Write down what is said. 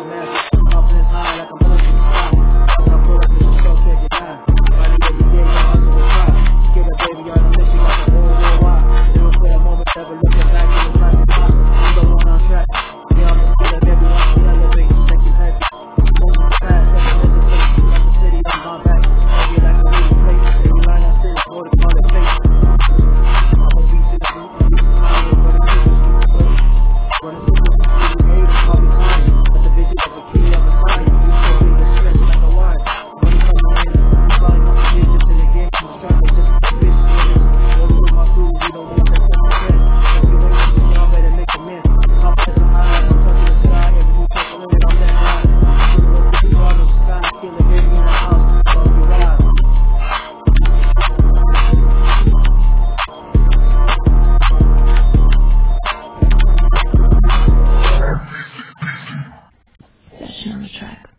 real master. Confidence high like I'm pushing the sky. When I pull up, it's so check it out. Body every day, I hustle and try. Get a baby on a mission like a whole worldwide. Do it for a moment, never looking back in the traffic spot. I'm the one on track. Yeah, I'm a killer, baby, I'm the elevate. Take you happy. Moving fast, like a hesitate. Like the city, I'm gone back. Heavy like a real place. Baby, line out serious, more to call it fake. I'm a beast in the boot. I'm a running through the street. Running through the street, haters call me time. But the vision of a key on the side. You still be the stress like a wine. Money coming in, I'm calling my vision to the game. I'm struggling just for the vision. Rolling with my crew, we don't need that 10%. If you ain't shooting, y'all better make amends. Confidence high, I'm touching the sky. Every new take a limit on that line. Shooting up the bar in the sky. Kill a baby in the house. Love you ride. Session on the track.